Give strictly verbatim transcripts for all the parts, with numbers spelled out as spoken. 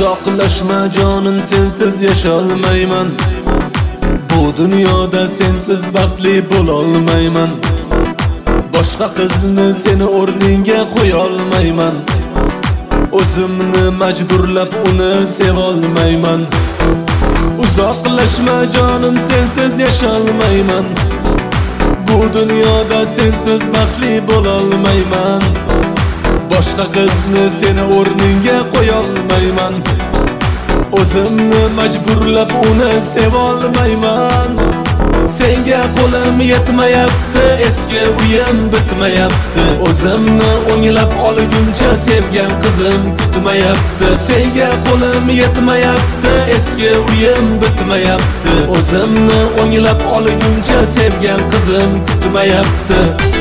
Uzoqlashma jonim, sensiz yasholmayman. Bu dunyoda sensiz baxtli bo'lolmayman. Boshqa qizni seni o'rninga qo'ya olmayman. O'zimni majburlab uni sevolmayman. Uzoqlashma jonim, sensiz yasholmayman. Bu dunyoda sensiz baxtli bo'lolmayman. Boshqa qizni seni o'rninga qo'ya olmayman. O'zimni majburlab uni sevolmayman. Senga qo'lim yetmayapti, eski uyim bitmayapti. O'zimni o'nglab olguncha sevgan qizim kutmayapti. Senga qo'lim yetmayapti, eski uyim bitmayapti. O'zimni o'nglab olguncha sevgan qizim kutmayapti.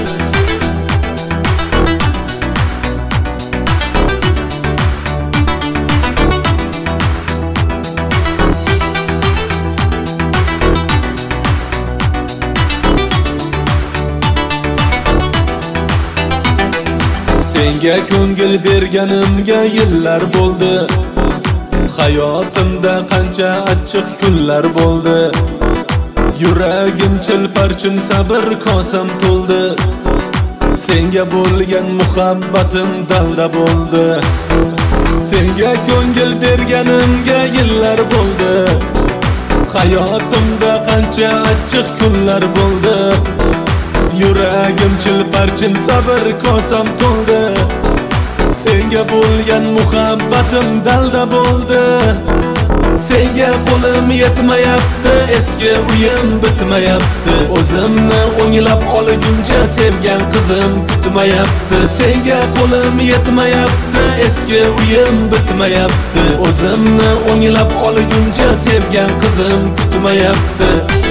Senga ko'ngil berganimga yillar bo'ldi. Hayotimda qancha achchiq kunlar bo'ldi. Yuragim chilparchin sabr kosam to'ldi. Senga bo'lgan muhabbatim dalda bo'ldi. Senga ko'ngil berganimga yillar bo'ldi. Hayotimda qancha achchiq kunlar bo'ldi. Yuragim chilparchin sabr kosam to'ldi. Senga bo'lgan muhabbatim dalda bo'ldi. Senga qo'lim yetmayapti, eski uyim bitmayapti. O'zimni o'nglab olguncha sevgan qizim kutmayapti. Senga qo'lim yetmayapti, eski uyim bitmayapti. O'zimni o'nglab olguncha sevgan qizim kutmayapti.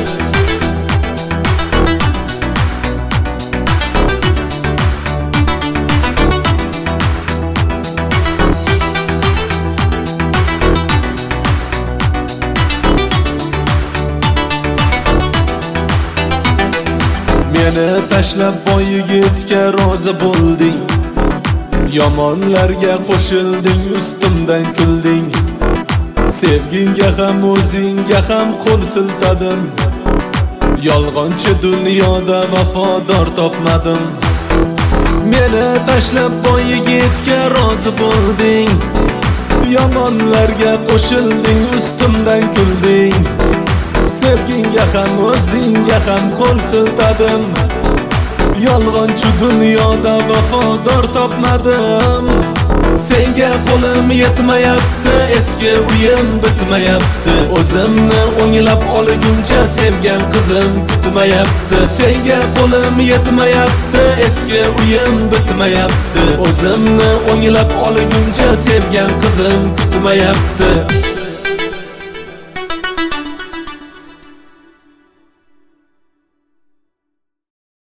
Meni tashlab boy yigitga rozi bo'lding. Yomonlarga qo'shilding, ustimdan kulding. Sevginga ham o'zingga ham qo'l siltadim. Yolg'onchi dunyoda vafodor topmadim. Meni tashlab boy yigitga rozi bo'lding. Yomonlarga qo'shilding, ustimdan kulding. Sevginga ham o'zingga ham qo'l siltadim. Yolg'onchi dunyoda vafodor topmadim. Senga qo'lim yetmayapti, eski uyim bitmayapti. O'zimni o'nglab olguncha sevgan qizim kutmayapti. Senga qo'lim yetmayapti, eski uyim bitmayapti. O'zimni o'nglab olguncha sevgan qizim kutmayapti.